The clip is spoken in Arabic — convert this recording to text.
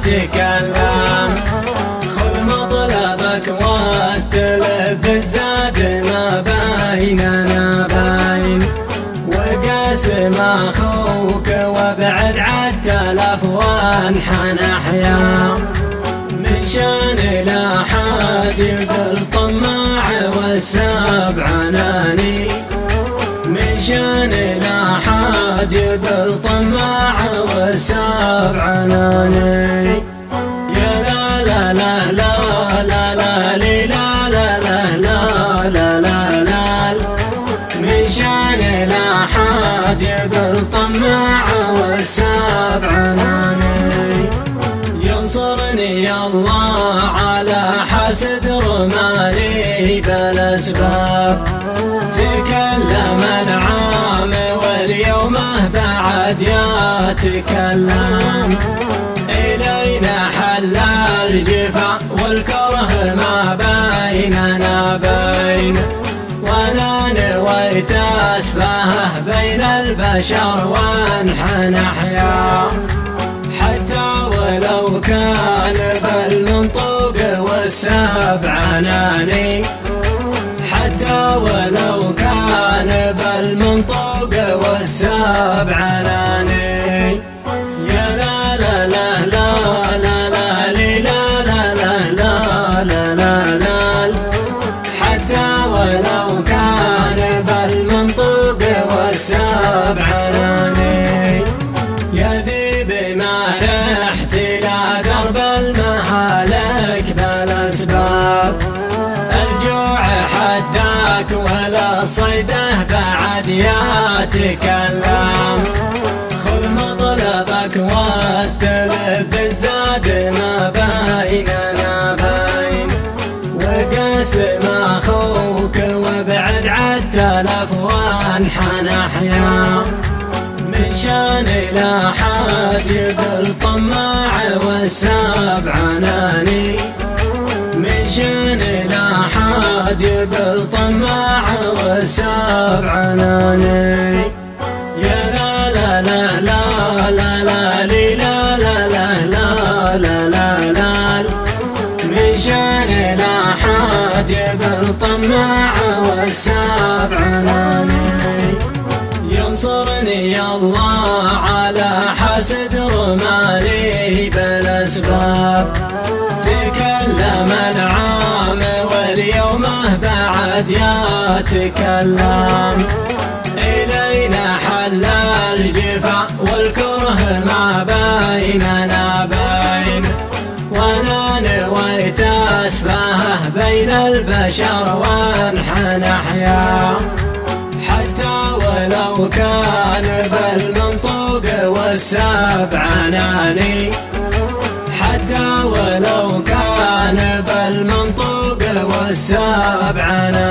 تكلم. خذ مطلبك واستلذ الزاد ما بيننا باين، وقاسم اخوك وابعد عالتلف وانحى نحيا. من شان لا حد يقل طماع والسبع عناني، من شان لا حد يقل طماع والسبع عناني. يا لا لا لا لا لا لا لي لا لا لا لا لا لا لا، من شان لا حد يقل طماع والسبع عناني. ينصرني الله على حسد رماني بالاسباب، تكلم العام واليوم بعد يتكلم. إلينا حل الجفا والكره ما بيننا بين، وانا نويت اسفاه بين البشر وانحى نحيا. حتى ولو كان بالمنطوق والسبع عناني، حتى ولو كان بالمنطوق والسبع عناني. يا لا لا لا لا لا لا لي لا لا لا لا لا لا لا، حتى ولو كان بالمنطوق والسبع عناني. يا ذي بما رحت لا درب المهالك بالاسباب، الجوع حداك ولا صيده بعد يتكلم. خذ مطلبك واستلذ الزاد ما بيننا باين، وقاسم اخوك وابعد عالتلف وانحى نحيا. من شان لا حد يقل طماع والسبع عناني، من شان لا حد يقل طماع والسبع عناني. يا لا لا لا لا لا لا لي لا لا لا لا لا لا لا، من شان لا حد يقل طماع والسبع عناني. ينصرني الله على حسد رماني بالاسباب، تكلم العام واليوم بعد يتكلم. إلينا حل الجفا والكره ما بيننا باين، وانا نويت اسفاه بين البشر وانحى نحيا. حتى ولو كان بالمنطوق والسبع عناني، حتى ولو كان بالمنطوق والسبع عناني.